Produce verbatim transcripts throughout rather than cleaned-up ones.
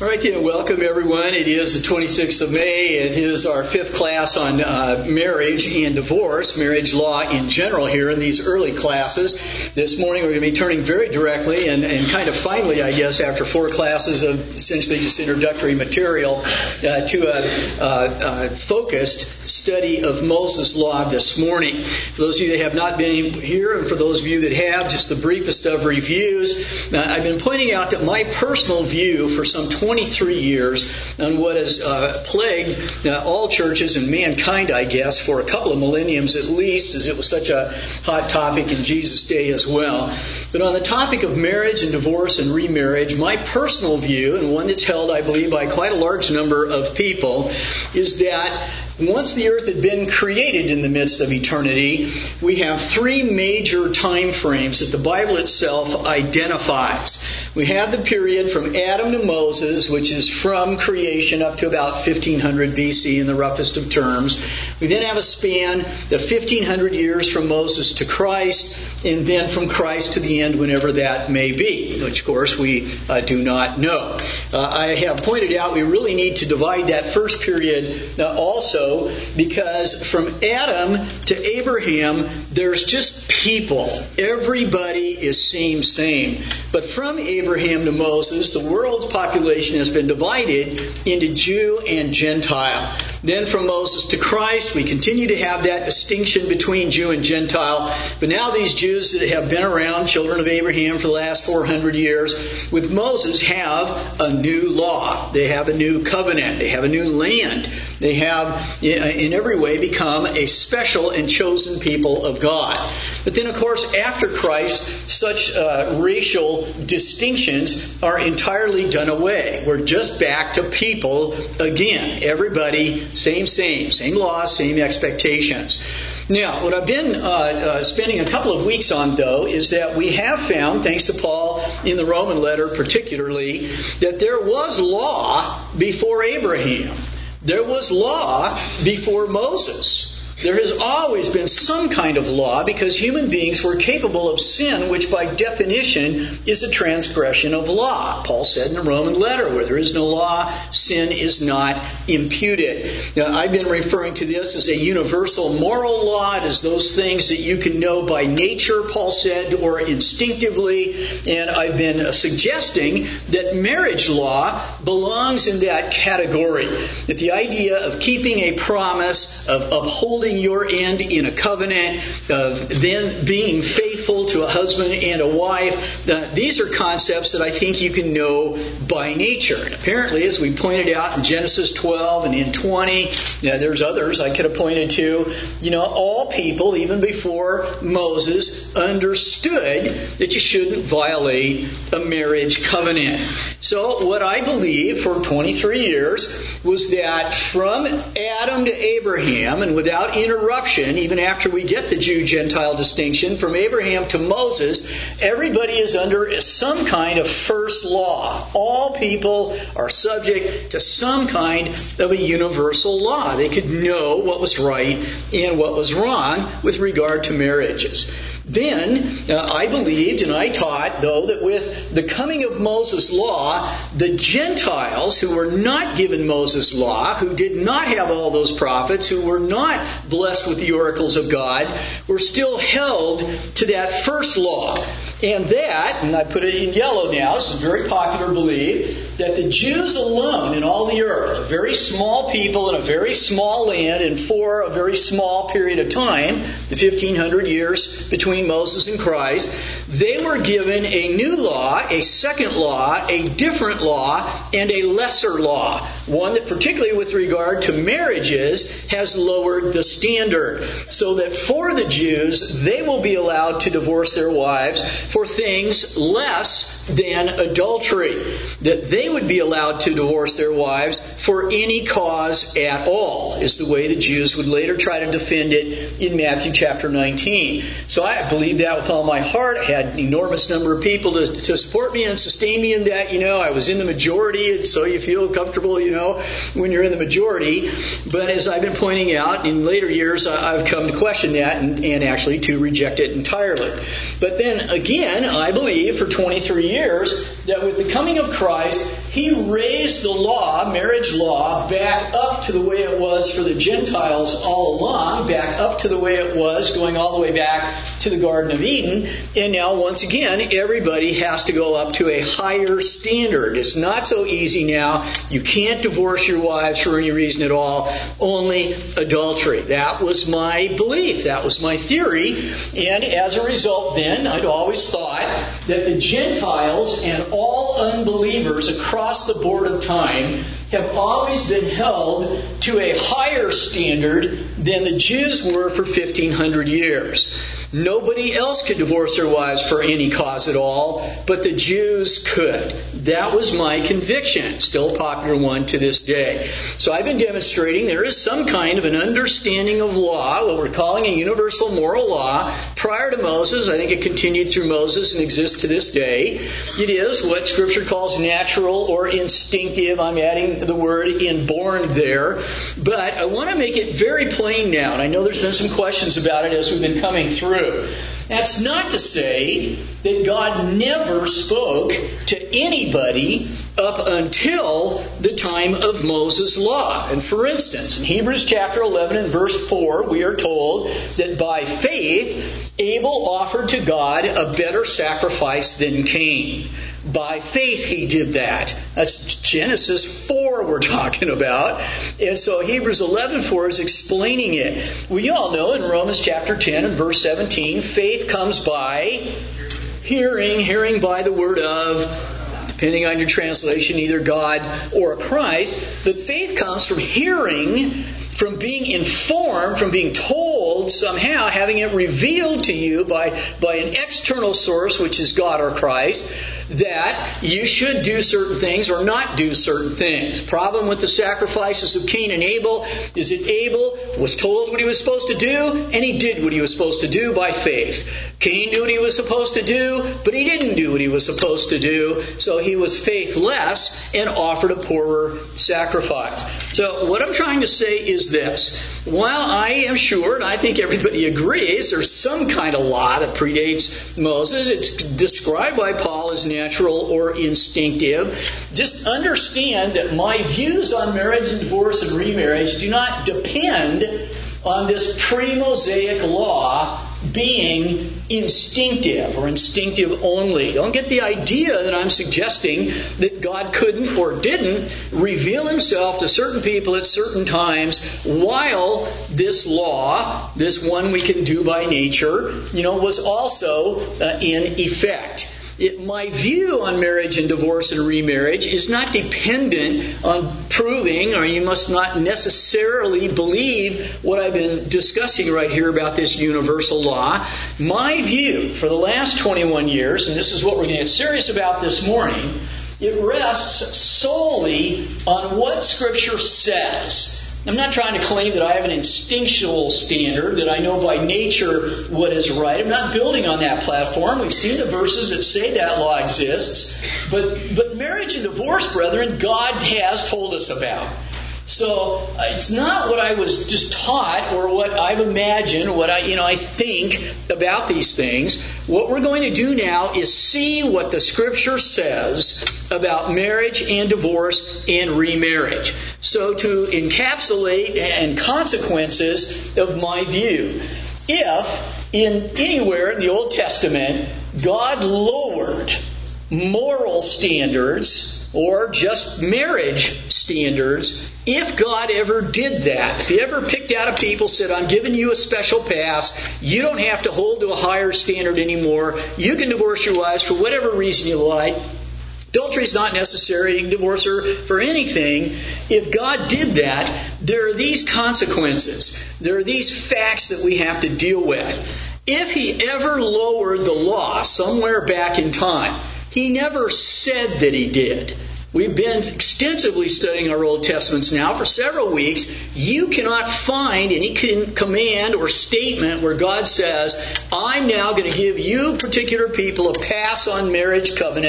All right, then, welcome everyone. It is the twenty-sixth of May. It is our fifth class on uh, marriage and divorce, marriage law in general here in these early classes. This morning we're going to be turning very directly and, and kind of finally, I guess, after four classes of essentially just introductory material uh, to a, a, a focused study of Moses' law this morning. For those of you that have not been here, and for those of you that have, just the briefest of reviews. Uh, I've been pointing out that my personal view for some twenty-three years on what has uh, plagued uh, all churches and mankind, I guess, for a couple of millenniums at least, as it was such a hot topic in Jesus' day as well. But on the topic of marriage and divorce and remarriage, my personal view, and one that's held, I believe, by quite a large number of people, is that once the earth had been created in the midst of eternity, we have three major time frames that the Bible itself identifies. We have the period from Adam to Moses, which is from creation up to about fifteen hundred B C in the roughest of terms. We then have a span of fifteen hundred years from Moses to Christ, and then from Christ to the end, whenever that may be, which of course we uh, do not know. Uh, I have pointed out we really need to divide that first period uh, also, because from Adam to Abraham, there's just people. Everybody is same, same. But from Abraham to Moses, the world's population has been divided into Jew and Gentile. Then from Moses to Christ, we continue to have that distinction between Jew and Gentile. But now these Jews that have been around, children of Abraham for the last four hundred years, with Moses have a new law. They have a new covenant. They have a new land. They have, in every way, become a special and chosen people of God. But then, of course, after Christ, such uh, racial distinctions are entirely done away. We're just back to people again. Everybody, same, same. Same laws, same expectations. Now, what I've been uh, uh, spending a couple of weeks on, though, is that we have found, thanks to Paul in the Roman letter particularly, that there was law before Abraham. There was law before Moses. There has always been some kind of law because human beings were capable of sin, which by definition is a transgression of law. Paul said in the Roman letter, where there is no law, sin is not imputed. Now, I've been referring to this as a universal moral law. It is those things that you can know by nature, Paul said, or instinctively. And I've been suggesting that marriage law belongs in that category. That the idea of keeping a promise, of upholding your end in a covenant, of then being faithful to a husband and a wife. Uh, these are concepts that I think you can know by nature. And apparently, as we pointed out in Genesis twelve and in twenty, yeah, there's others I could have pointed to, you know, all people, even before Moses, understood that you shouldn't violate a marriage covenant. So what I believe for twenty-three years was that from Adam to Abraham, and without interruption, even after we get the Jew-Gentile distinction, from Abraham to Moses, everybody is under some kind of first law. All people are subject to some kind of a universal law. They could know what was right and what was wrong with regard to marriages. Then, uh, I believed and I taught, though, that with the coming of Moses' law, the Gentiles who were not given Moses' law, who did not have all those prophets, who were not blessed with the oracles of God, were still held to that first law. And that, and I put it in yellow now, this is a very popular belief, that the Jews alone in all the earth, a very small people in a very small land and for a very small period of time, the fifteen hundred years between Moses and Christ, they were given a new law, a second law, a different law, and a lesser law. One that particularly with regard to marriages has lowered the standard. So that for the Jews, they will be allowed to divorce their wives for things less than adultery. That they would be allowed to divorce their wives for any cause at all, is the way the Jews would later try to defend it in Matthew chapter nineteen. So I believe that with all my heart. I had an enormous number of people to, to support me and sustain me in that. You know, I was in the majority, and so you feel comfortable, you know, when you're in the majority. But as I've been pointing out, in later years, I've come to question that and, and actually to reject it entirely. But then again, I believe for twenty-three years that with the coming of Christ, He raised the law, marriage law, back up to the way it was for the Gentiles all along, back up to the way it was, going all the way back to the Garden of Eden. And now, once again, everybody has to go up to a higher standard. It's not so easy now. You can't divorce your wives for any reason at all, only adultery. That was my belief. That was my theory. And as a result, then, I'd always thought that the Gentiles and all unbelievers across the board of time have always been held to a higher standard than the Jews were for fifteen hundred years. Nobody else could divorce their wives for any cause at all, but the Jews could. That was my conviction, still a popular one to this day. So I've been demonstrating there is some kind of an understanding of law, what we're calling a universal moral law, prior to Moses. I think it continued through Moses and exists to this day. It is what Scripture calls natural or instinctive. I'm adding the word inborn there. But I want to make it very plain now, and I know there's been some questions about it as we've been coming through. That's not to say that God never spoke to anybody up until the time of Moses' law. And for instance, in Hebrews chapter eleven and verse four, we are told that by faith, Abel offered to God a better sacrifice than Cain. By faith he did that. That's Genesis four we're talking about. And so Hebrews eleven four is explaining it. We all know in Romans chapter ten and verse seventeen, faith comes by hearing, hearing by the word of, depending on your translation, either God or Christ. But faith comes from hearing, from being informed, from being told somehow, having it revealed to you by, by an external source, which is God or Christ, that you should do certain things or not do certain things. Problem with the sacrifices of Cain and Abel is that Abel was told what he was supposed to do, and he did what he was supposed to do by faith. Cain knew what he was supposed to do, but he didn't do what he was supposed to do, so he was faithless and offered a poorer sacrifice. So what I'm trying to say is this. While I am sure, and I think everybody agrees, there's some kind of law that predates Moses. It's described by Paul as natural or instinctive. Just understand that my views on marriage and divorce and remarriage do not depend on this pre-Mosaic law being instinctive or instinctive only. Don't get the idea that I'm suggesting that God couldn't or didn't reveal himself to certain people at certain times while this law, this one we can do by nature, you know, was also uh, in effect. It, my view on marriage and divorce and remarriage is not dependent on proving, or you must not necessarily believe what I've been discussing right here about this universal law. My view for the last twenty-one years, and this is what we're going to get serious about this morning, it rests solely on what Scripture says. I'm not trying to claim that I have an instinctual standard, that I know by nature what is right. I'm not building on that platform. We've seen the verses that say that law exists. But, but marriage and divorce, brethren, God has told us about. So uh, it's not what I was just taught or what I've imagined, or what I, you know, I think about these things. What we're going to do now is see what the Scripture says about marriage and divorce and remarriage. So to encapsulate and consequences of my view, if in anywhere in the Old Testament God lowered moral standards or just marriage standards, if God ever did that, if He ever picked out a people, said, I'm giving you a special pass, you don't have to hold to a higher standard anymore, you can divorce your wives for whatever reason you like, adultery is not necessary, you can divorce her for anything. If God did that, there are these consequences. There are these facts that we have to deal with. If He ever lowered the law somewhere back in time, He never said that He did. We've been extensively studying our Old Testaments now for several weeks. You cannot find any command or statement where God says, I'm now going to give you particular people a pass on marriage covenants.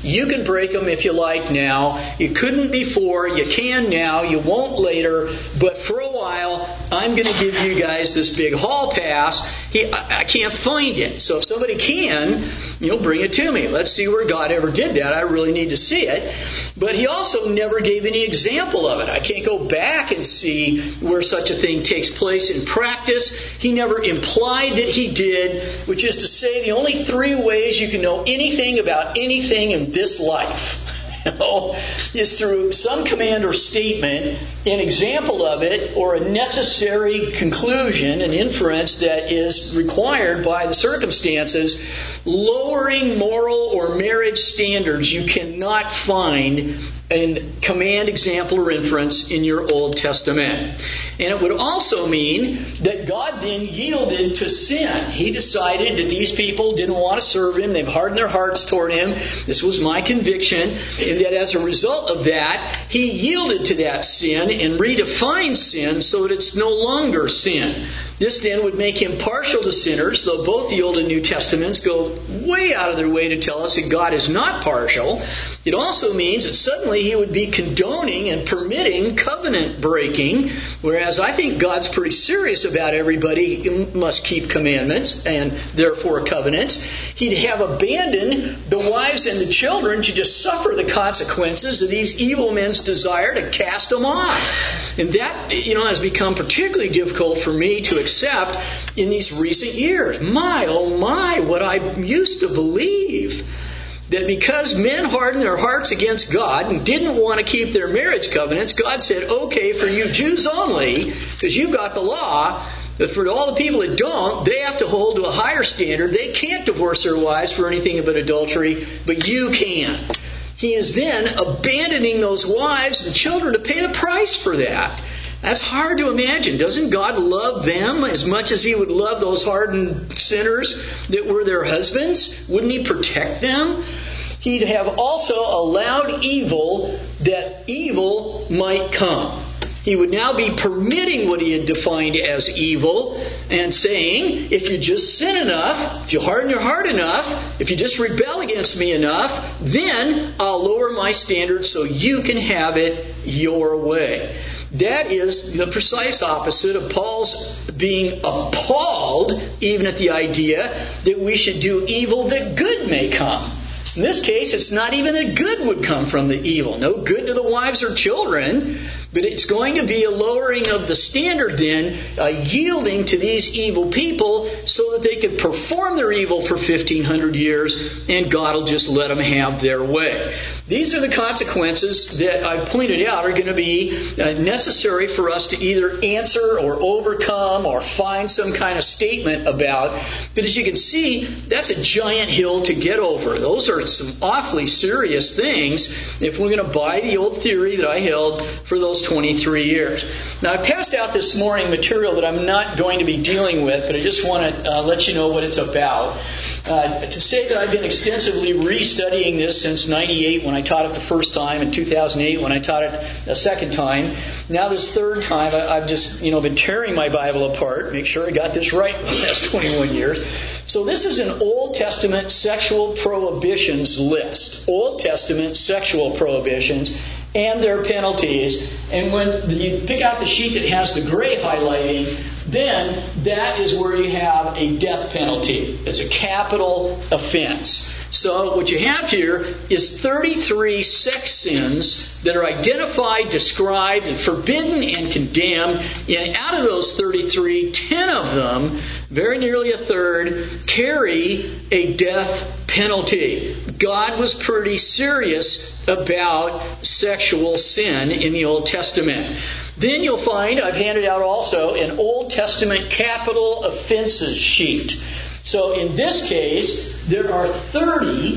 You can break them if you like now. You couldn't before. You can now. You won't later. But for a while, I'm going to give you guys this big hall pass. He, I, I can't find it. So if somebody can, you know, bring it to me. Let's see where God ever did that. I really need to see it. But he also never gave any example of it. I can't go back and see where such a thing takes place in practice. He never implied that he did, which is to say the only three ways you can know anything about anything in this life, you know, is through some command or statement, an example of it, or a necessary conclusion, an inference that is required by the circumstances. Lowering moral or marriage standards you cannot find in command, example, or inference in your Old Testament. And it would also mean that God then yielded to sin. He decided that these people didn't want to serve Him. They've hardened their hearts toward Him. This was my conviction. And that as a result of that, He yielded to that sin and redefined sin so that it's no longer sin. This then would make Him partial to sinners, though both the Old and New Testaments go way out of their way to tell us that God is not partial. It also means that suddenly He would be condoning and permitting covenant breaking, whereas I think God's pretty serious about everybody must keep commandments and therefore covenants. He'd have abandoned the wives and the children to just suffer the consequences of these evil men's desire to cast them off. And that, you know, has become particularly difficult for me to accept in these recent years. My, oh my, what I used to believe, that because men hardened their hearts against God and didn't want to keep their marriage covenants, God said, okay, for you Jews only, because you've got the law, but for all the people that don't, they have to hold to a higher standard. They can't divorce their wives for anything but adultery, but you can. He is then abandoning those wives and children to pay the price for that. That's hard to imagine. Doesn't God love them as much as He would love those hardened sinners that were their husbands? Wouldn't He protect them? He'd have also allowed evil that evil might come. He would now be permitting what He had defined as evil and saying, if you just sin enough, if you harden your heart enough, if you just rebel against me enough, then I'll lower my standards so you can have it your way. That is the precise opposite of Paul's being appalled even at the idea that we should do evil that good may come. In this case, it's not even that good would come from the evil. No good to the wives or children, but it's going to be a lowering of the standard then, a yielding to these evil people so that they could perform their evil for fifteen hundred years and God will just let them have their way. These are the consequences that I pointed out are going to be necessary for us to either answer or overcome or find some kind of statement about. But as you can see, that's a giant hill to get over. Those are some awfully serious things if we're going to buy the old theory that I held for those twenty-three years. Now, I passed out this morning material that I'm not going to be dealing with, but I just want to uh, let you know what it's about. Uh, to say that I've been extensively restudying this since ninety-eight when I taught it the first time, and two thousand eight when I taught it a second time. Now this third time, I, I've just you know been tearing my Bible apart, make sure I got this right for the last twenty-one years. So this is an Old Testament sexual prohibitions list. Old Testament sexual prohibitions and their penalties. And when you pick out the sheet that has the gray highlighting, then that is where you have a death penalty. It's a capital offense. So what you have here is thirty-three sex sins that are identified, described, and forbidden and condemned. And out of those thirty-three, ten of them, very nearly a third, carry a death penalty. God was pretty serious about sexual sin in the Old Testament. Then you'll find I've handed out also an Old Testament capital offenses sheet. So in this case, there are thirty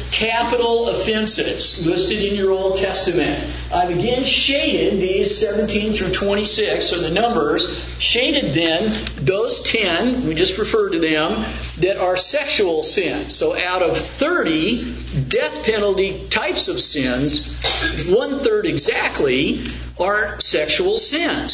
capital offenses listed in your Old Testament. I've again shaded these seventeen through twenty-six, or the numbers, shaded then those ten, we just referred to them, that are sexual sins. So out of thirty death penalty types of sins, one third exactly are sexual sins.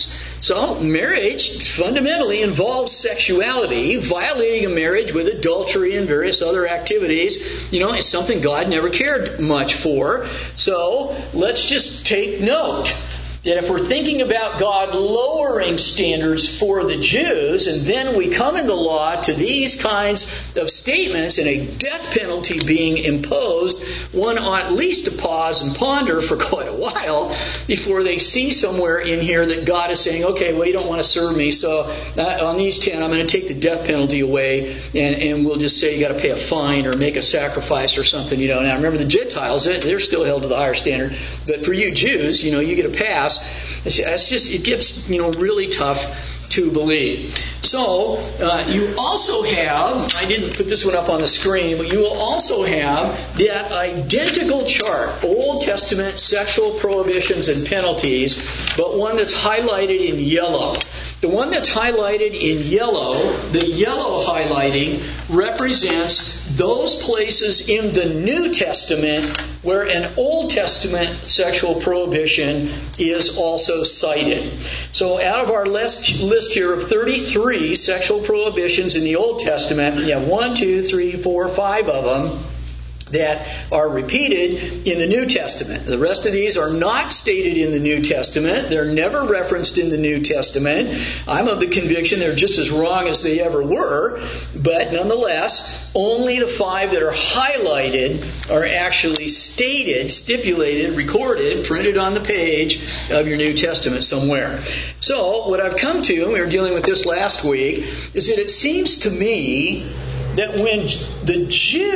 So marriage fundamentally involves sexuality. Violating a marriage with adultery and various other activities, you know, is something God never cared much for. So let's just take note that if we're thinking about God lowering standards for the Jews, and then we come in the law to these kinds of statements and a death penalty being imposed, one ought at least to pause and ponder for quite a while before they see somewhere in here that God is saying, okay, well, you don't want to serve me, so on these ten, I'm going to take the death penalty away, and, and we'll just say you got to pay a fine or make a sacrifice or something. You know, now remember the Gentiles, they're still held to the higher standard, but for you Jews, you know, you get a pass. It's just, it gets, you know, really tough to believe. So, uh, you also have, I didn't put this one up on the screen, but you will also have that identical chart, Old Testament sexual prohibitions and penalties, but one that's highlighted in yellow. The one that's highlighted in yellow, the yellow highlighting, represents those places in the New Testament where an Old Testament sexual prohibition is also cited. So out of our list, list here of thirty-three sexual prohibitions in the Old Testament, you have one, two, three, four, five of them that are repeated in the New Testament. The rest of these are not stated in the New Testament. They're never referenced in the New Testament. I'm of the conviction they're just as wrong as they ever were, but nonetheless, only the five that are highlighted are actually stated, stipulated, recorded, printed on the page of your New Testament somewhere. So, what I've come to, and we were dealing with this last week, is that it seems to me that when the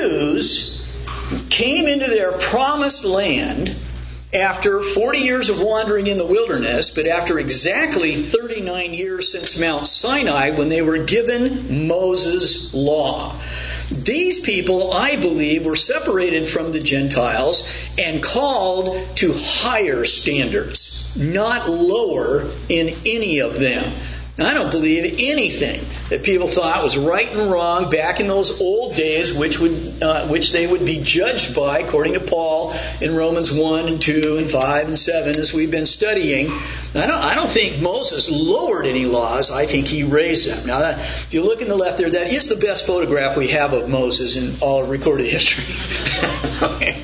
Jews came into their promised land after forty years of wandering in the wilderness, but after exactly thirty-nine years since Mount Sinai when they were given Moses' law. These people, I believe, were separated from the Gentiles and called to higher standards, not lower in any of them. I don't believe anything that people thought was right and wrong back in those old days, which would uh, which they would be judged by, according to Paul in Romans one and two and five and seven, as we've been studying. I don't I don't think Moses lowered any laws. I think he raised them. Now, that, if you look in the left there, that is the best photograph we have of Moses in all of recorded history. Okay.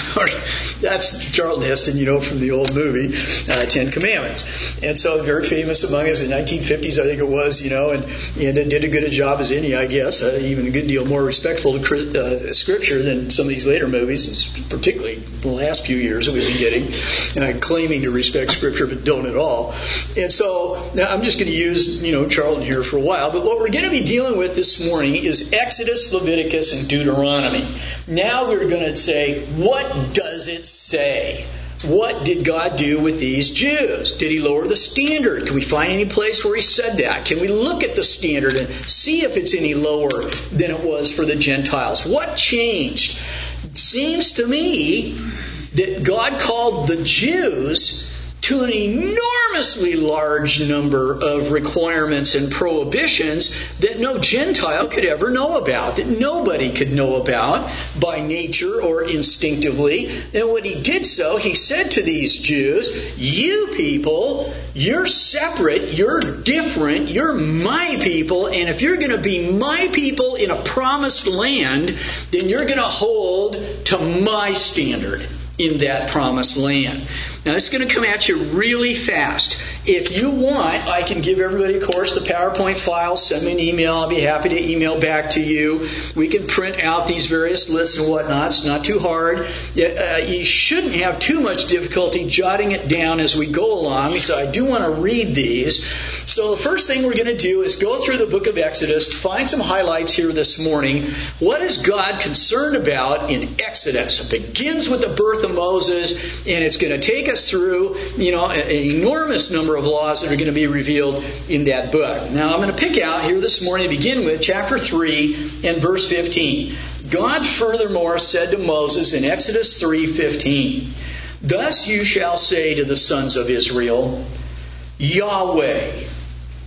That's Charlton Heston, you know, from the old movie, uh, Ten Commandments. And so very famous among us in nineteen fifties, I think it was, you know, and, and did a good a job as any, I guess, uh, even a good deal more respectful to uh, Scripture than some of these later movies, particularly the last few years that we've been getting, uh, claiming to respect Scripture but don't at all. And so now I'm just going to use, you know, Charlton here for a while, but what we're going to be dealing with this morning is Exodus, Leviticus, and Deuteronomy. Now we're going to say, what does it say? What did God do with these Jews? Did He lower the standard? Can we find any place where He said that? Can we look at the standard and see if it's any lower than it was for the Gentiles? What changed? It seems to me that God called the Jews to an enormously large number of requirements and prohibitions that no Gentile could ever know about, that nobody could know about by nature or instinctively. And when He did so, He said to these Jews, you people, you're separate, you're different, you're my people, and if you're going to be my people in a promised land, then you're going to hold to my standard in that promised land. Now, it's going to come at you really fast. If you want, I can give everybody, of course, the PowerPoint file. Send me an email. I'll be happy to email back to you. We can print out these various lists and whatnot. It's not too hard. Uh, you shouldn't have too much difficulty jotting it down as we go along. So I do want to read these. So the first thing we're going to do is go through the book of Exodus, find some highlights here this morning. What is God concerned about in Exodus? It begins with the birth of Moses, and it's going to take us through, you know, an enormous number of laws that are going to be revealed in that book. Now, I'm going to pick out here this morning to begin with chapter three and verse fifteen. God furthermore said to Moses in Exodus three fifteen, "Thus you shall say to the sons of Israel, Yahweh,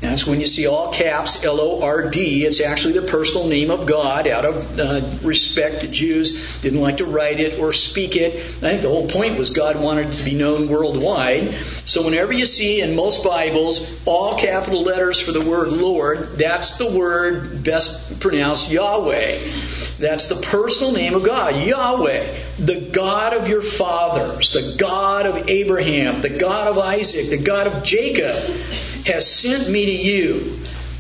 That's when you see all caps, L O R D. It's actually the personal name of God. Out of uh, respect, the Jews didn't like to write it or speak it. I think the whole point was God wanted it to be known worldwide. So whenever you see in most Bibles all capital letters for the word Lord, that's the word best pronounced Yahweh. That's the personal name of God, Yahweh, the God of your fathers, the God of Abraham, the God of Isaac, the God of Jacob, has sent me to you.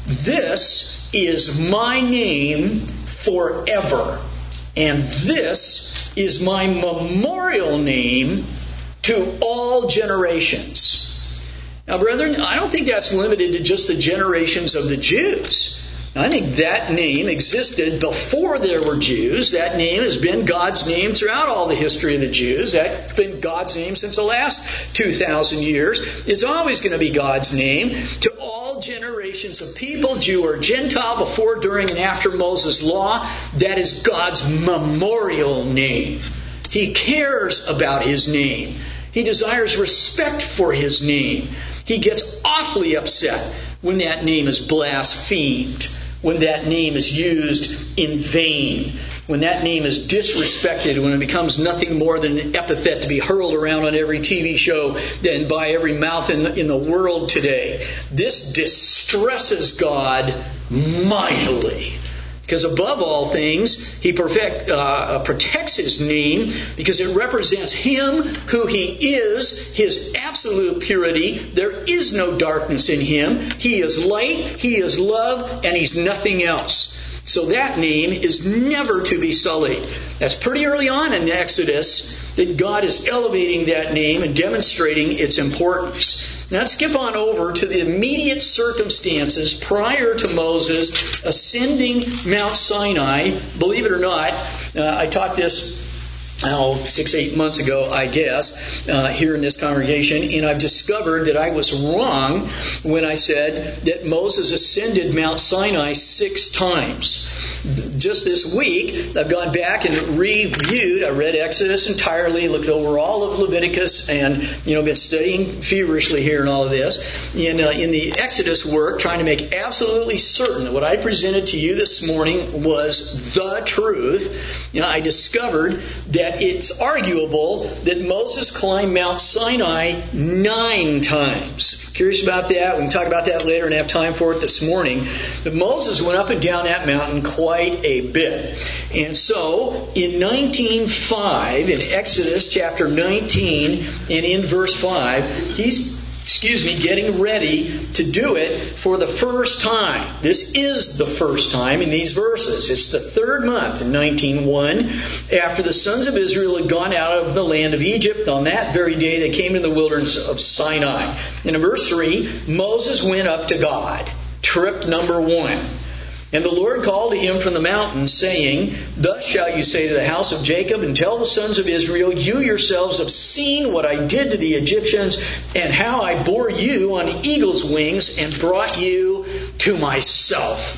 This is my name forever, and this is my memorial name to all generations. Now, brethren, I don't think that's limited to just the generations of the Jews. I think that name existed before there were Jews. That name has been God's name throughout all the history of the Jews. That's been God's name since the last two thousand years. It's always going to be God's name to all generations of people, Jew or Gentile, before, during, and after Moses' law. That is God's memorial name. He cares about His name. He desires respect for His name. He gets awfully upset when that name is blasphemed, when that name is used in vain, when that name is disrespected, when it becomes nothing more than an epithet to be hurled around on every T V show and by every mouth in the, in the world today. This distresses God mightily. Because above all things, He perfect, uh, protects His name because it represents Him who He is, His absolute purity. There is no darkness in Him. He is light, He is love, and He's nothing else. So that name is never to be sullied. That's pretty early on in the Exodus that God is elevating that name and demonstrating its importance. Now let's skip on over to the immediate circumstances prior to Moses ascending Mount Sinai. Believe it or not, uh, I taught this oh, six, eight months ago, I guess, uh, here in this congregation, and I've discovered that I was wrong when I said that Moses ascended Mount Sinai six times. Just this week, I've gone back and reviewed. I read Exodus entirely, looked over all of Leviticus, and you know, been studying feverishly here in all of this. In, uh, in the Exodus work, trying to make absolutely certain that what I presented to you this morning was the truth. You know, I discovered that it's arguable that Moses climbed Mount Sinai nine times. Curious about that? We can talk about that later and have time for it this morning. But Moses went up and down that mountain quite a bit. And so, in nineteen five, in Exodus chapter nineteen, and in verse five, he's excuse me, getting ready to do it for the first time. This is the first time in these verses. It's the third month in nineteen one, after the sons of Israel had gone out of the land of Egypt. On that very day they came to the wilderness of Sinai. And in verse three, Moses went up to God. Trip number one. And the Lord called to him from the mountain, saying, Thus shall you say to the house of Jacob, and tell the sons of Israel, you yourselves have seen what I did to the Egyptians, and how I bore you on eagle's wings, and brought you to myself.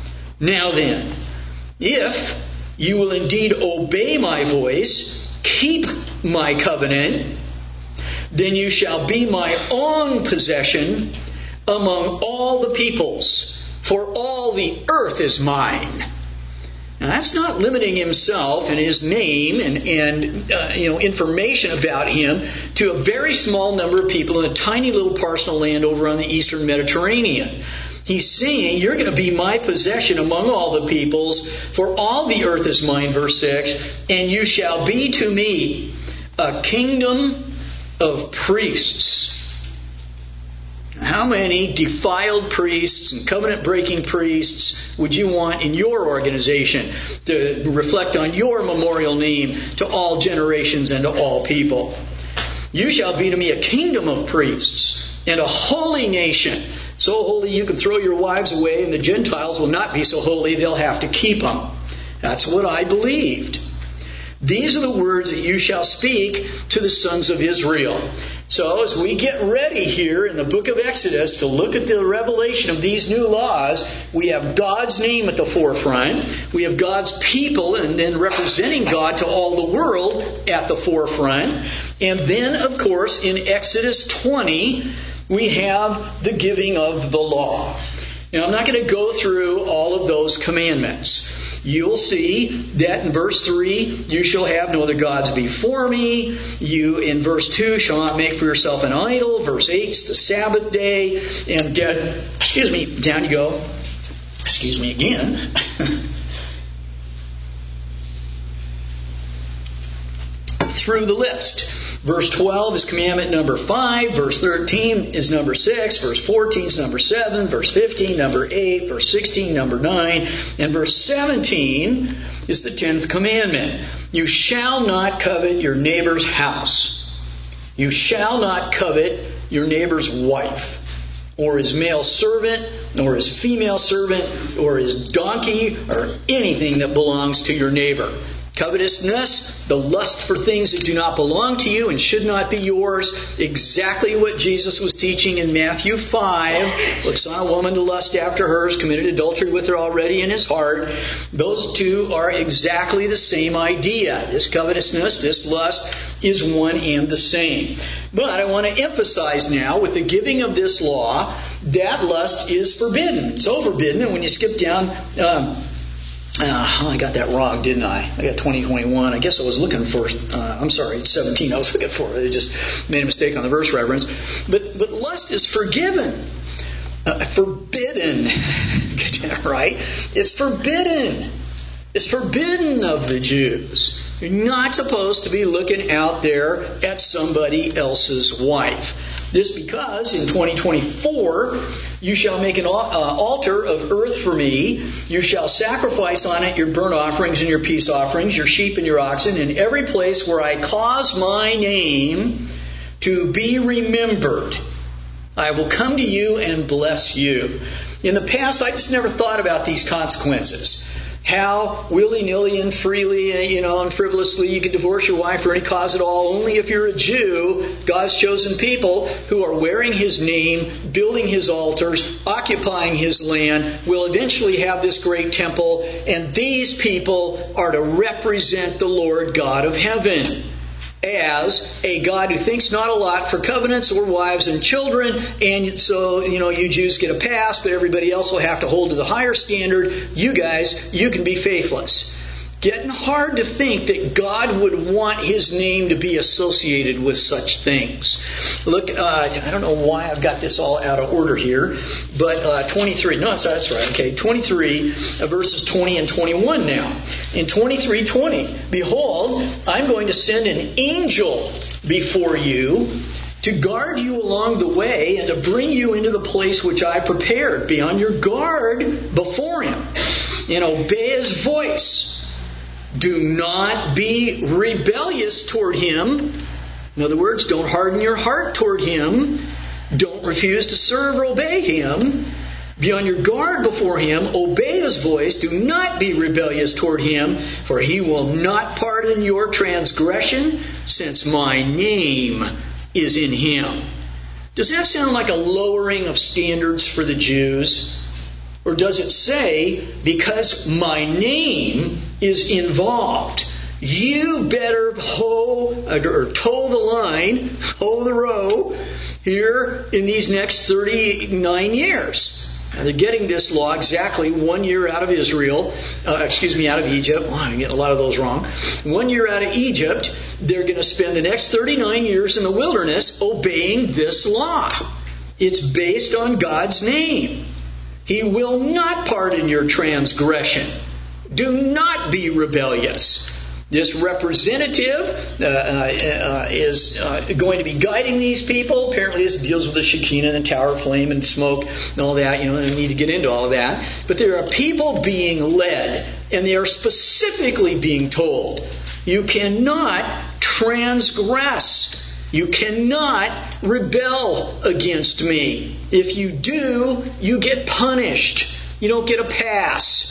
Now then, if you will indeed obey my voice, keep my covenant, then you shall be my own possession among all the peoples. For all the earth is mine. Now that's not limiting himself and his name and, and uh, you know information about him to a very small number of people in a tiny little parcel of land over on the eastern Mediterranean. He's saying, you're going to be my possession among all the peoples, for all the earth is mine, verse six, and you shall be to me a kingdom of priests. How many defiled priests and covenant-breaking priests would you want in your organization to reflect on your memorial name to all generations and to all people? You shall be to me a kingdom of priests and a holy nation. So holy you can throw your wives away, and the Gentiles will not be so holy, they'll have to keep them. That's what I believed. These are the words that you shall speak to the sons of Israel. So as we get ready here in the book of Exodus to look at the revelation of these new laws, we have God's name at the forefront. We have God's people and then representing God to all the world at the forefront. And then, of course, in Exodus twenty, we have the giving of the law. Now, I'm not going to go through all of those commandments. You'll see that in verse three, you shall have no other gods before me. You, in verse two, shall not make for yourself an idol. Verse eight, the Sabbath day. And, dead, excuse me, down you go. Excuse me again. Through the list. Verse twelve is commandment number five. Verse thirteen is number six. Verse fourteen is number seven. Verse fifteen, number eight. Verse sixteen, number nine. And verse seventeen is the tenth commandment. You shall not covet your neighbor's house. You shall not covet your neighbor's wife, or his male servant, or his female servant, or his donkey, or anything that belongs to your neighbor. Covetousness, the lust for things that do not belong to you and should not be yours. Exactly what Jesus was teaching in Matthew five. Looks on a woman to lust after hers, committed adultery with her already in his heart. Those two are exactly the same idea. This covetousness, this lust, is one and the same. But I want to emphasize now, with the giving of this law, that lust is forbidden. It's so forbidden, and when you skip down... Um, Uh, I got that wrong, didn't I? I got twenty twenty-one. I guess I was looking for, uh, I'm sorry, it's seventeen I was looking for. I just made a mistake on the verse reference. But, but lust is forgiven. Uh, forbidden. Get that right? It's forbidden. It's forbidden of the Jews. You're not supposed to be looking out there at somebody else's wife. This because in twenty twenty-four, you shall make an altar of earth for me. You shall sacrifice on it your burnt offerings and your peace offerings, your sheep and your oxen, in every place where I cause my name to be remembered. I will come to you and bless you. In the past, I just never thought about these consequences. How willy-nilly and freely, you know, and frivolously you can divorce your wife for any cause at all, only if you're a Jew, God's chosen people who are wearing His name, building His altars, occupying His land, will eventually have this great temple, and these people are to represent the Lord God of heaven as a God who thinks not a lot for covenants or wives and children, and so, you know, you Jews get a pass, but everybody else will have to hold to the higher standard. You guys, you can be faithless. Getting hard to think that God would want His name to be associated with such things. Look, uh, I don't know why I've got this all out of order here, but uh, twenty-three, no, that's, that's right, okay, twenty-three, uh, verses twenty and twenty-one now. In twenty-three twenty, behold, I'm going to send an angel before you to guard you along the way and to bring you into the place which I prepared. Be on your guard before Him and obey His voice. Do not be rebellious toward Him. In other words, don't harden your heart toward Him. Don't refuse to serve or obey Him. Be on your guard before Him. Obey His voice. Do not be rebellious toward Him, for He will not pardon your transgression, since my name is in Him. Does that sound like a lowering of standards for the Jews? Or does it say, because my name is involved, you better hoe or toe the line, hoe the row here in these next thirty-nine years. Now they're getting this law exactly one year out of Israel, uh, excuse me, out of Egypt. Wow, I'm getting a lot of those wrong. One year out of Egypt, they're going to spend the next thirty-nine years in the wilderness obeying this law. It's based on God's name. He will not pardon your transgression. Do not be rebellious. This representative uh, uh, is uh, going to be guiding these people. Apparently this deals with the Shekinah and the tower of flame and smoke and all that. You know, I don't need to get into all of that. But there are people being led, and they are specifically being told, you cannot transgress. You cannot rebel against me. If you do, you get punished. You don't get a pass.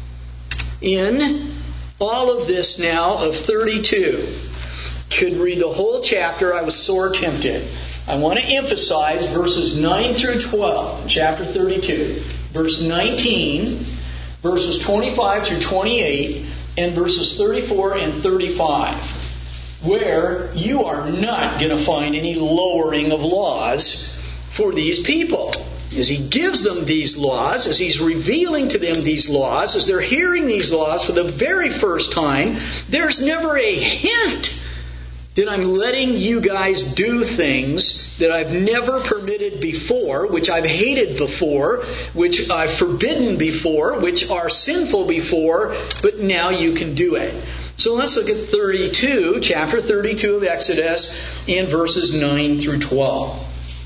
In all of this now of thirty-two, could read the whole chapter. I was sore tempted. I want to emphasize verses nine through twelve, chapter thirty-two. Verse nineteen, verses twenty-five through twenty-eight, and verses thirty-four and thirty-five. Where you are not going to find any lowering of laws for these people. As he gives them these laws, as he's revealing to them these laws, as they're hearing these laws for the very first time, there's never a hint that I'm letting you guys do things that I've never permitted before, which I've hated before, which I've forbidden before, which are sinful before, but now you can do it. So let's look at thirty-two, chapter thirty-two of Exodus, and verses nine through twelve.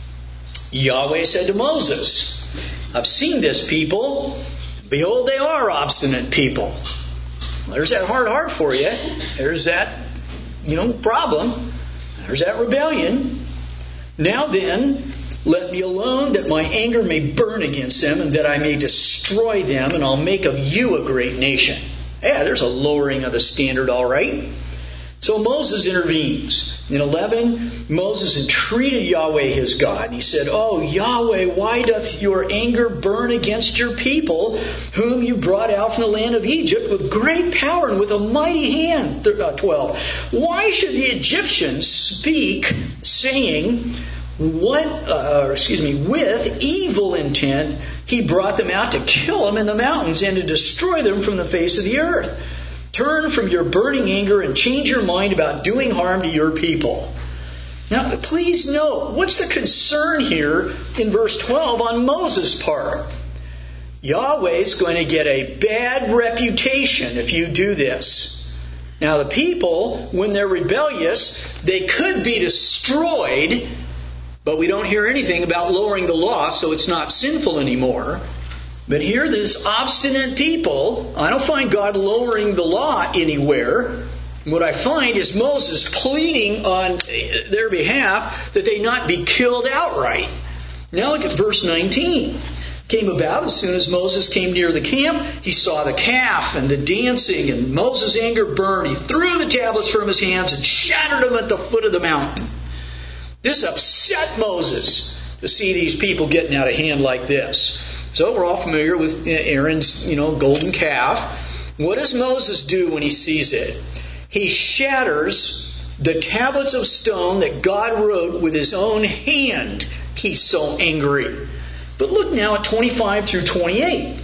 Yahweh said to Moses, I've seen this people. Behold, they are obstinate people. There's that hard heart for you. There's that, you know, problem. There's that rebellion. Now then, let me alone, that my anger may burn against them, and that I may destroy them, and I'll make of you a great nation. Yeah, there's a lowering of the standard, all right. So Moses intervenes. In eleven, Moses entreated Yahweh his God. And he said, Oh, Yahweh, why doth your anger burn against your people, whom you brought out from the land of Egypt with great power and with a mighty hand? twelve. Why should the Egyptians speak, saying, what, uh, excuse me, with evil intent he brought them out to kill them in the mountains and to destroy them from the face of the earth? Turn from your burning anger and change your mind about doing harm to your people. Now, please note, what's the concern here in verse twelve on Moses' part? Yahweh's going to get a bad reputation if you do this. Now, the people, when they're rebellious, they could be destroyed, but we don't hear anything about lowering the law, so it's not sinful anymore. But here, this obstinate people, I don't find God lowering the law anywhere. What I find is Moses pleading on their behalf that they not be killed outright. Now look at verse nineteen. Came about as soon as Moses came near the camp, he saw the calf and the dancing, and Moses' anger burned. He threw the tablets from his hands and shattered them at the foot of the mountain. This upset Moses to see these people getting out of hand like this. So we're all familiar with Aaron's, you know, golden calf. What does Moses do when he sees it? He shatters the tablets of stone that God wrote with his own hand. He's so angry. But look now at twenty-five through twenty-eight.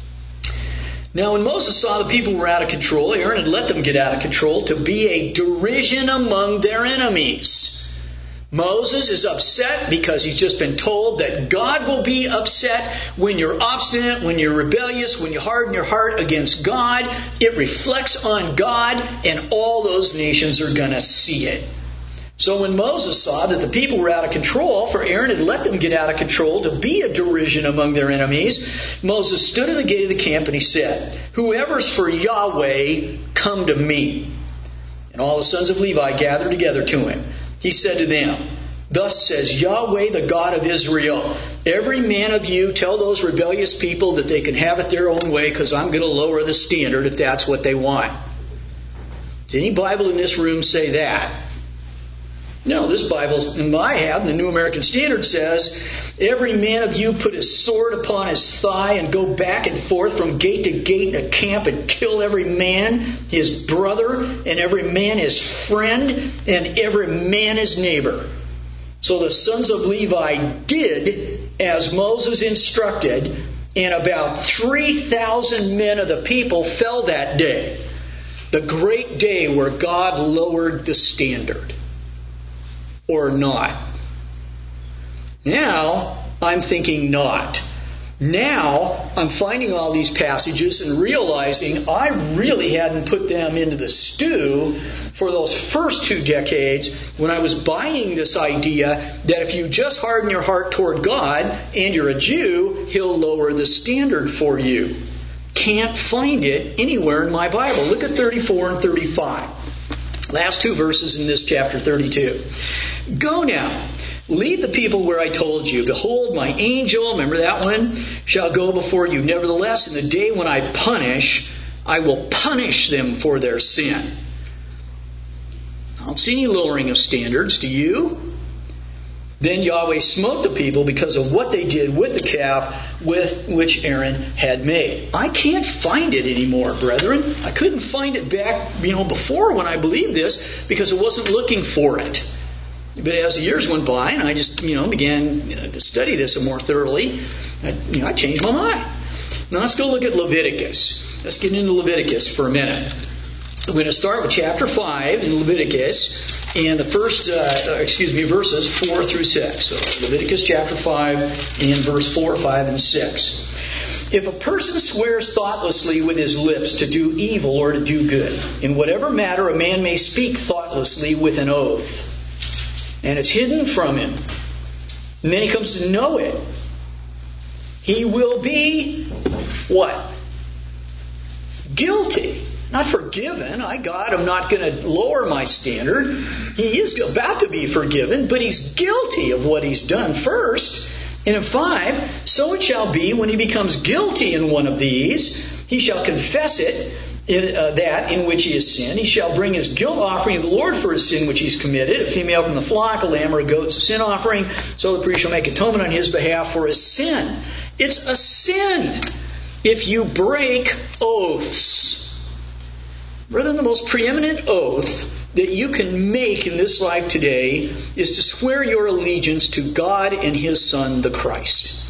Now when Moses saw the people were out of control, Aaron had let them get out of control to be a derision among their enemies. Moses is upset because he's just been told that God will be upset when you're obstinate, when you're rebellious, when you harden your heart against God. It reflects on God, and all those nations are going to see it. So when Moses saw that the people were out of control, for Aaron had let them get out of control to be a derision among their enemies, Moses stood at the gate of the camp and he said, Whoever's for Yahweh, come to me. And all the sons of Levi gathered together to him. He said to them, Thus says Yahweh, the God of Israel, every man of you tell those rebellious people that they can have it their own way, because I'm going to lower the standard if that's what they want. Does any Bible in this room say that? No, this Bible I have, the New American Standard, says, Every man of you put his sword upon his thigh and go back and forth from gate to gate in a camp and kill every man his brother and every man his friend and every man his neighbor. So the sons of Levi did as Moses instructed, and about three thousand men of the people fell that day, the great day where God lowered the standard. Or not. Now, I'm thinking not. Now, I'm finding all these passages and realizing I really hadn't put them into the stew for those first two decades when I was buying this idea that if you just harden your heart toward God and you're a Jew, He'll lower the standard for you. Can't find it anywhere in my Bible. Look at thirty-four and thirty-five. Last two verses in this chapter thirty-two. Go now, lead the people where I told you. Behold, my angel, remember that one, shall go before you. Nevertheless, in the day when I punish, I will punish them for their sin. I don't see any lowering of standards. Do you? Then Yahweh smote the people because of what they did with the calf with which Aaron had made. I can't find it anymore, brethren. I couldn't find it back, you know, before when I believed this because I wasn't looking for it. But as the years went by, and I just, you know, began to study this more thoroughly, I, you know, I changed my mind. Now let's go look at Leviticus. Let's get into Leviticus for a minute. We're going to start with chapter five in Leviticus, and the first, uh, excuse me, verses four through six. So Leviticus chapter five and verse four, five, and six. If a person swears thoughtlessly with his lips to do evil or to do good, in whatever matter a man may speak thoughtlessly with an oath, and it's hidden from him, and then he comes to know it, he will be what? Guilty. Not forgiven. I, God, I'm not going to lower my standard. He is about to be forgiven, but he's guilty of what he's done first. And in five, so it shall be when he becomes guilty in one of these, he shall confess it, in, uh, that in which he has sinned. He shall bring his guilt offering to the Lord for his sin which he's committed, a female from the flock, a lamb or a goat, a sin offering. So the priest shall make atonement on his behalf for his sin. It's a sin if you break oaths. Rather than the most preeminent oath that you can make in this life today is to swear your allegiance to God and His Son, the Christ.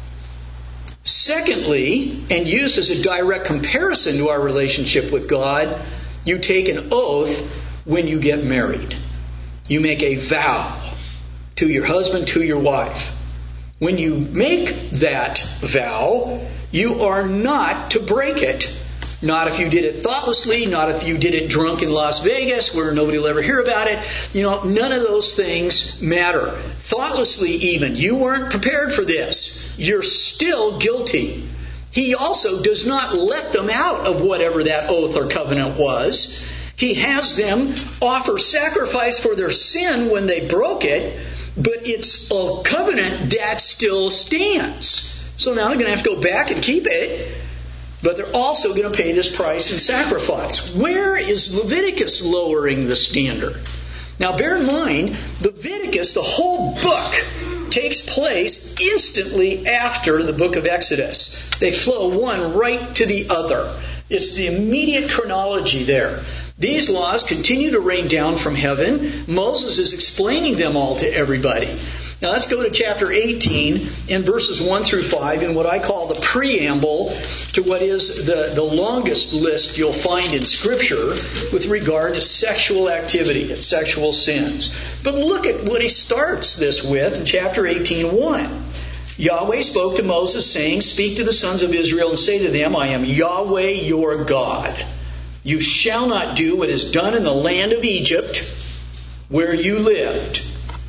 Secondly, and used as a direct comparison to our relationship with God, you take an oath when you get married. You make a vow to your husband, to your wife. When you make that vow, you are not to break it. Not if you did it thoughtlessly, not if you did it drunk in Las Vegas where nobody will ever hear about it. You know, none of those things matter. Thoughtlessly even, you weren't prepared for this. You're still guilty. He also does not let them out of whatever that oath or covenant was. He has them offer sacrifice for their sin when they broke it, but it's a covenant that still stands. So now they're going to have to go back and keep it. But they're also going to pay this price in sacrifice. Where is Leviticus lowering the standard? Now bear in mind, Leviticus, the whole book, takes place instantly after the book of Exodus. They flow one right to the other. It's the immediate chronology there. These laws continue to rain down from heaven. Moses is explaining them all to everybody. Now let's go to chapter eighteen and verses one through five in what I call the preamble to what is the, the longest list you'll find in Scripture with regard to sexual activity and sexual sins. But look at what he starts this with in chapter eighteen, one. Yahweh spoke to Moses saying, "Speak to the sons of Israel and say to them, I am Yahweh your God. You shall not do what is done in the land of Egypt where you lived.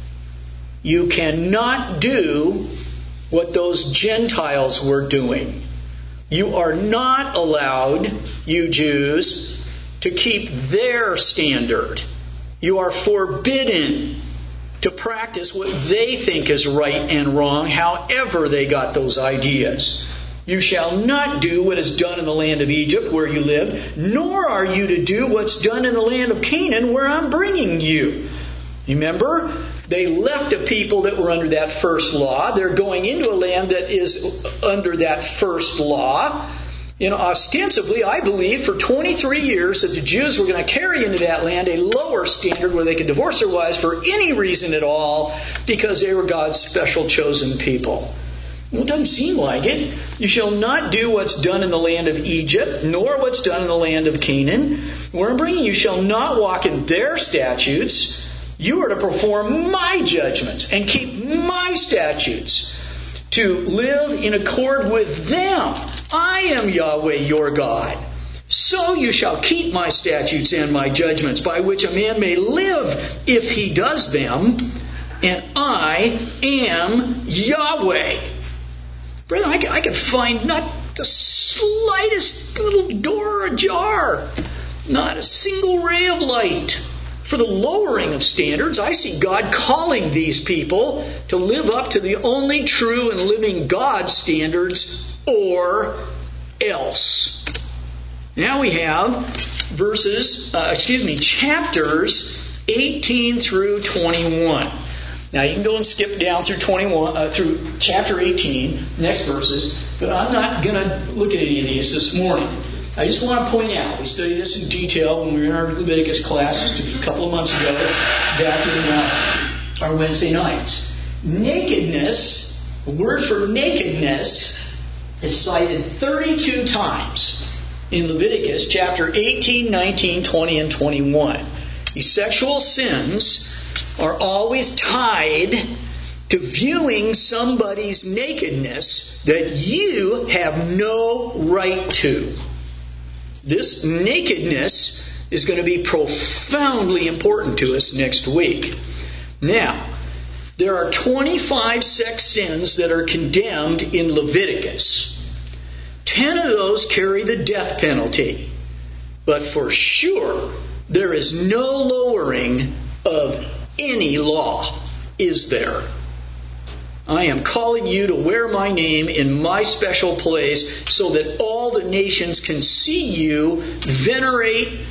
You cannot do what those Gentiles were doing. You are not allowed, you Jews, to keep their standard. You are forbidden to practice what they think is right and wrong, however they got those ideas. You shall not do what is done in the land of Egypt where you lived, nor are you to do what's done in the land of Canaan where I'm bringing you." Remember, they left a people that were under that first law. They're going into a land that is under that first law. You know, ostensibly, I believe, for twenty-three years that the Jews were going to carry into that land a lower standard where they could divorce their wives for any reason at all because they were God's special chosen people. Well, it doesn't seem like it. You shall not do what's done in the land of Egypt, nor what's done in the land of Canaan. Where I'm bringing you shall not walk in their statutes. You are to perform my judgments and keep my statutes, to live in accord with them. I am Yahweh your God. So you shall keep my statutes and my judgments, by which a man may live if he does them. And I am Yahweh. Brother, I can, I can find not the slightest little door ajar, not a single ray of light for the lowering of standards. I see God calling these people to live up to the only true and living God standards, or else. Now we have verses, uh, excuse me, chapters eighteen through twenty-one. Now you can go and skip down through twenty-one, uh, through chapter eighteen, next verses, but I'm not going to look at any of these this morning. I just want to point out, we studied this in detail when we were in our Leviticus class a couple of months ago, back in uh, our Wednesday nights. Nakedness, the word for nakedness, is cited thirty-two times in Leviticus chapter eighteen, nineteen, twenty, and twenty-one. These sexual sins are always tied to viewing somebody's nakedness that you have no right to. This nakedness is going to be profoundly important to us next week. Now, there are twenty-five sex sins that are condemned in Leviticus. Ten of those carry the death penalty. But for sure, there is no lowering of any law, is there? I am calling you to wear my name in my special place so that all the nations can see you, venerate,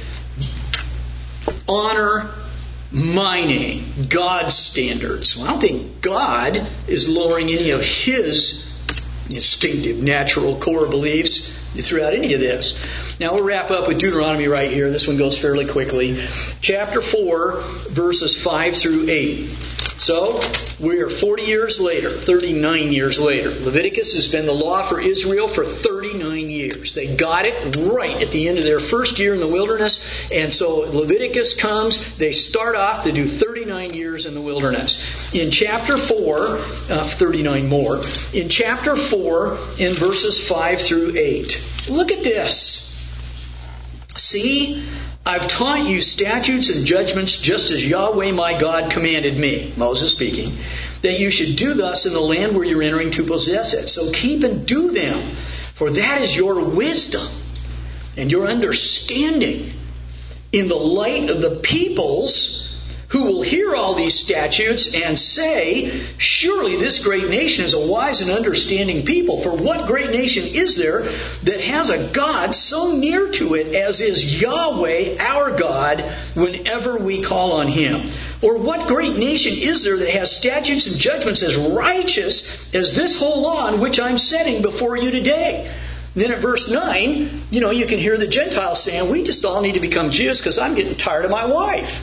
honor my name, God's standards. Well, I don't think God is lowering any of His instinctive, natural core beliefs throughout any of this. Now we'll wrap up with Deuteronomy right here. This one goes fairly quickly. Chapter four, verses five through eight. So, we are forty years later, thirty-nine years later. Leviticus has been the law for Israel for thirty-nine years. They got it right at the end of their first year in the wilderness. And so Leviticus comes, they start off to do thirty-nine years in the wilderness. In chapter four, uh, thirty-nine more, in chapter four, in verses five through eight. Look at this. See, I've taught you statutes and judgments just as Yahweh my God commanded me, Moses speaking, that you should do thus in the land where you're entering to possess it. So keep and do them, for that is your wisdom and your understanding in the light of the peoples who will hear all these statutes and say, surely this great nation is a wise and understanding people. For what great nation is there that has a God so near to it as is Yahweh, our God, whenever we call on Him? Or what great nation is there that has statutes and judgments as righteous as this whole law in which I'm setting before you today? Then at verse nine, you know, you can hear the Gentiles saying, we just all need to become Jews because I'm getting tired of my wife.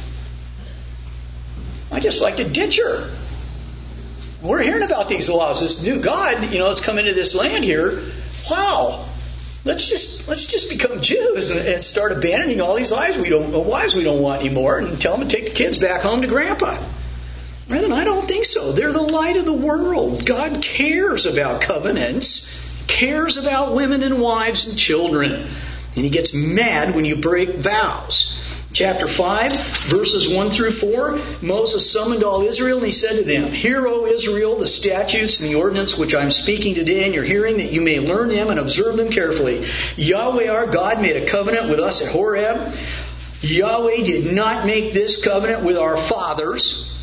I just like to ditch her. We're hearing about these laws. This new God, you know, has come into this land here. Wow. Let's just let's just become Jews and, and start abandoning all these lives we don't wives we don't want anymore, and tell them to take the kids back home to Grandpa. Brethren, I don't think so. They're the light of the world. God cares about covenants, cares about women and wives and children, and He gets mad when you break vows. Chapter five, verses one through four, Moses summoned all Israel and he said to them, hear, O Israel, the statutes and the ordinance which I'm speaking today in your hearing, that you may learn them and observe them carefully. Yahweh our God made a covenant with us at Horeb. Yahweh did not make this covenant with our fathers,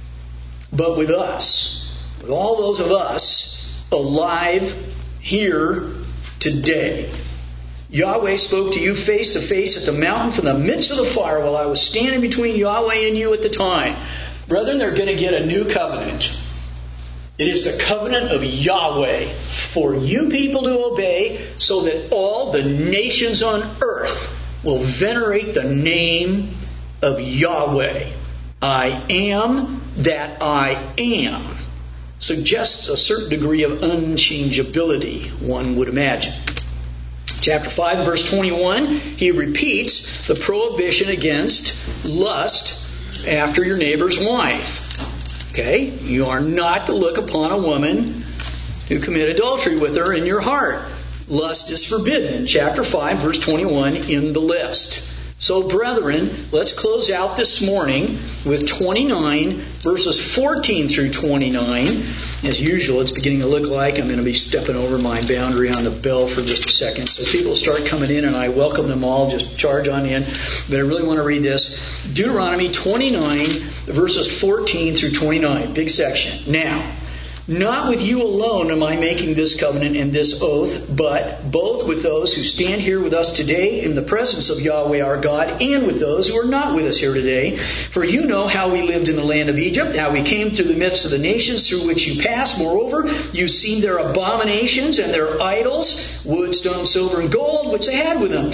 but with us, with all those of us alive here today. Yahweh spoke to you face to face at the mountain from the midst of the fire while I was standing between Yahweh and you at the time. Brethren, they're going to get a new covenant. It is the covenant of Yahweh for you people to obey so that all the nations on earth will venerate the name of Yahweh. I am that I am. Suggests a certain degree of unchangeability, one would imagine. Chapter five, verse twenty-one, he repeats the prohibition against lust after your neighbor's wife. Okay? You are not to look upon a woman who commit adultery with her in your heart. Lust is forbidden. Chapter five, verse twenty-one in the list. So, brethren, let's close out this morning with twenty-nine, verses fourteen through twenty-nine. As usual, it's beginning to look like I'm going to be stepping over my boundary on the bell for just a second. So people start coming in, and I welcome them all. Just charge on in. But I really want to read this. Deuteronomy twenty-nine, verses fourteen through twenty-nine. Big section. Now, not with you alone am I making this covenant and this oath, but both with those who stand here with us today in the presence of Yahweh our God, and with those who are not with us here today. For you know how we lived in the land of Egypt, how we came through the midst of the nations through which you passed. Moreover, you've seen their abominations and their idols, wood, stone, silver, and gold, which they had with them.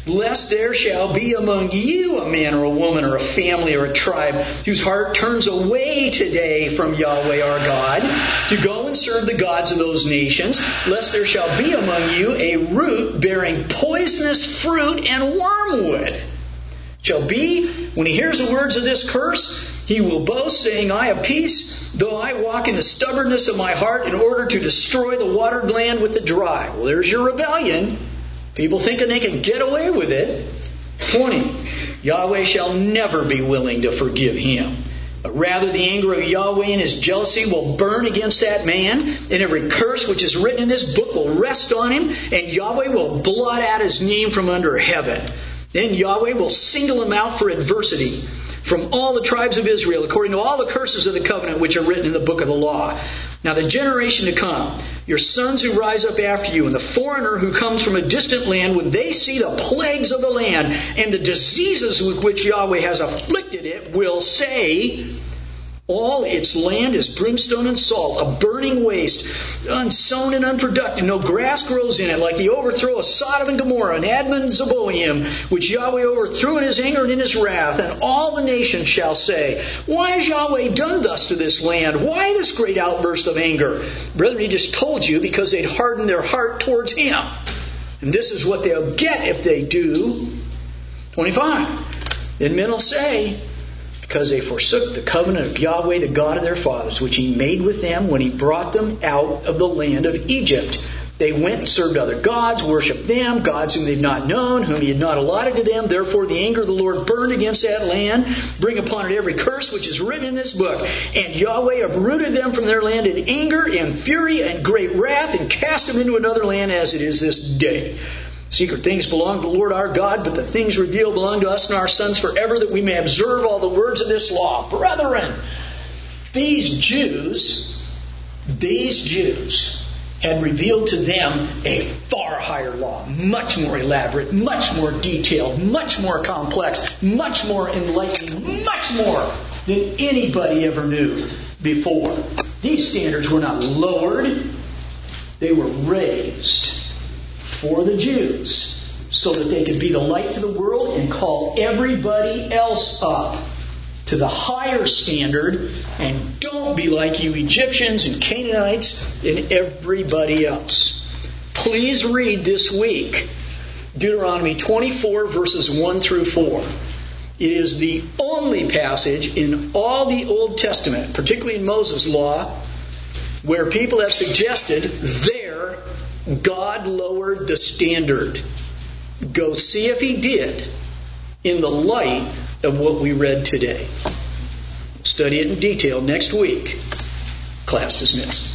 lest there shall be among you a man or a woman or a family or a tribe whose heart turns away today from Yahweh our God to go and serve the gods of those nations, lest there shall be among you a root bearing poisonous fruit and wormwood. Shall be, when he hears the words of this curse, he will boast, saying, I have peace, though I walk in the stubbornness of my heart in order to destroy the watered land with the dry. Well, there's your rebellion. People thinking they can get away with it. twenty. Yahweh shall never be willing to forgive him. But rather the anger of Yahweh and his jealousy will burn against that man, and every curse which is written in this book will rest on him, and Yahweh will blot out his name from under heaven. Then Yahweh will single him out for adversity from all the tribes of Israel, according to all the curses of the covenant which are written in the book of the law. Now the generation to come, your sons who rise up after you, and the foreigner who comes from a distant land, when they see the plagues of the land and the diseases with which Yahweh has afflicted it, will say, all its land is brimstone and salt, a burning waste, unsown and unproductive. No grass grows in it, like the overthrow of Sodom and Gomorrah and Admah and Zeboiim, which Yahweh overthrew in his anger and in his wrath. And all the nations shall say, why has Yahweh done thus to this land? Why this great outburst of anger? Brethren, he just told you because they'd hardened their heart towards him. And this is what they'll get if they do. twenty-five. Then men will say, because they forsook the covenant of Yahweh, the God of their fathers, which he made with them when he brought them out of the land of Egypt. They went and served other gods, worshipped them, gods whom they'd not known, whom he had not allotted to them. Therefore the anger of the Lord burned against that land, bring upon it every curse which is written in this book. And Yahweh uprooted them from their land in anger and fury and great wrath, and cast them into another land as it is this day. Secret things belong to the Lord our God, but the things revealed belong to us and our sons forever, that we may observe all the words of this law. Brethren, these Jews, these Jews had revealed to them a far higher law, much more elaborate, much more detailed, much more complex, much more enlightening, much more than anybody ever knew before. These standards were not lowered, they were raised for the Jews, so that they could be the light to the world and call everybody else up to the higher standard, and don't be like you Egyptians and Canaanites and everybody else. Please read this week Deuteronomy twenty-four verses one through four. It is the only passage in all the Old Testament, particularly in Moses' law, where people have suggested there God lowered the standard. Go see if he did in the light of what we read today. Study it in detail next week. Class dismissed.